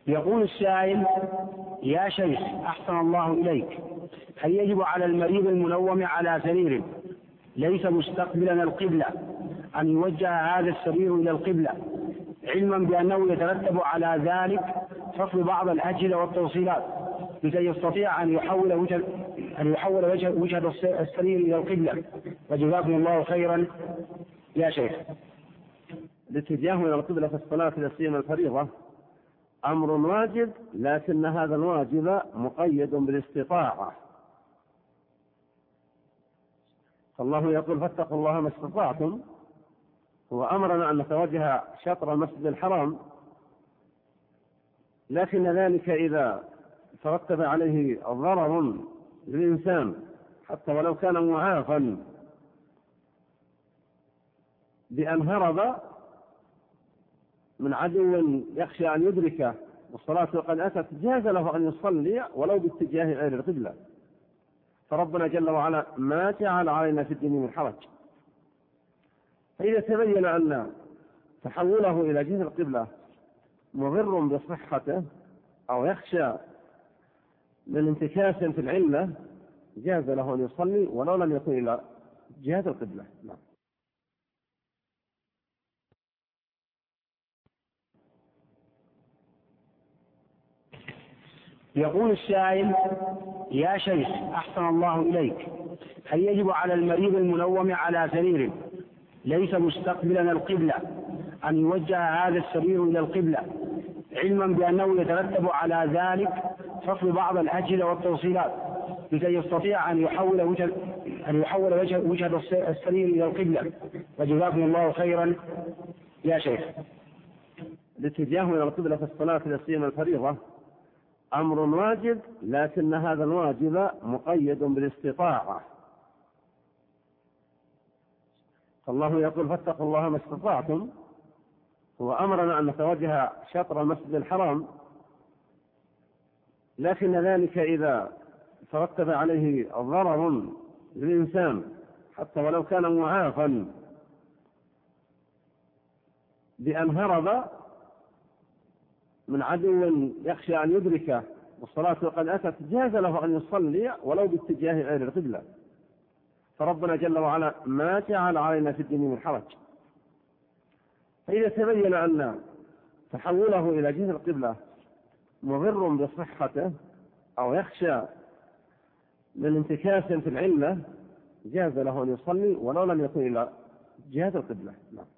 يقول السائل: يا شيخ أحسن الله إليك، هل يجب على المريض المنوم على سرير ليس مستقبلا القبلة أن يوجه هذا السرير إلى القبلة، علما بأنه يترتب على ذلك فصل بعض الأجهزة والتوصيلات لكي يستطيع أن يحول وجهة السرير إلى القبلة؟ وجزاكم الله خيرا يا شيخ. الاتجاه إلى القبلة في الصلاة لا سيما الفريضة أمر واجب، لكن هذا الواجب مقيد بالاستطاعة. فالله يقول: فاتقوا الله ما استطعتم. هو أمرنا أن نتوجه شطر المسجد الحرام، لكن ذلك إذا ترتب عليه ضرر للإنسان حتى ولو كان معافا بأن هرب من عدو يخشى أن يدركه والصلاة قد أتت، جاز له أن يصلي ولو باتجاه غير القبلة. فربنا جل وعلا ما جعل علينا في الدين من حرج. فإذا تبين أن تحوله إلى جهة القبلة مضر بصحته أو يخشى من انتكاس في العلة، جاز له أن يصلي ولو لم يكن إلى جهة القبلة. نعم. يقول السائل: يا شيخ أحسن الله إليك، هل يجب على المريض المنوم على سرير ليس مستقبلا القبلة أن يوجه هذا السرير إلى القبلة، علما بأنه يترتب على ذلك فصل بعض الأجهزة والتوصيلات لكي يستطيع أن يحول وجهة السرير إلى القبلة؟ وجزاكم الله خيرا يا شيخ. الاتجاه إلى القبلة في الصلاة لا سيما الفريضة أمر واجب، لكن هذا الواجب مقيد بالاستطاعة. فالله يقول: فاتقوا الله ما استطعتم. هو أمرنا أن نتوجه شطر المسجد الحرام، لكن ذلك إذا ترتب عليه ضرر للإنسان حتى ولو كان معافا بأن هرب من عدو يخشى أن يدركه والصلاة قد أتت، جاز له أن يصلي ولو باتجاه غير القبلة. فربنا جل وعلا ما جعل علينا في الدين من حرج. فإذا تبين أن تحوله إلى جهة القبلة مضر بصحته أو يخشى من انتكاس في العلة، جاز له أن يصلي ولو لم يكن إلى جهة القبلة. نعم.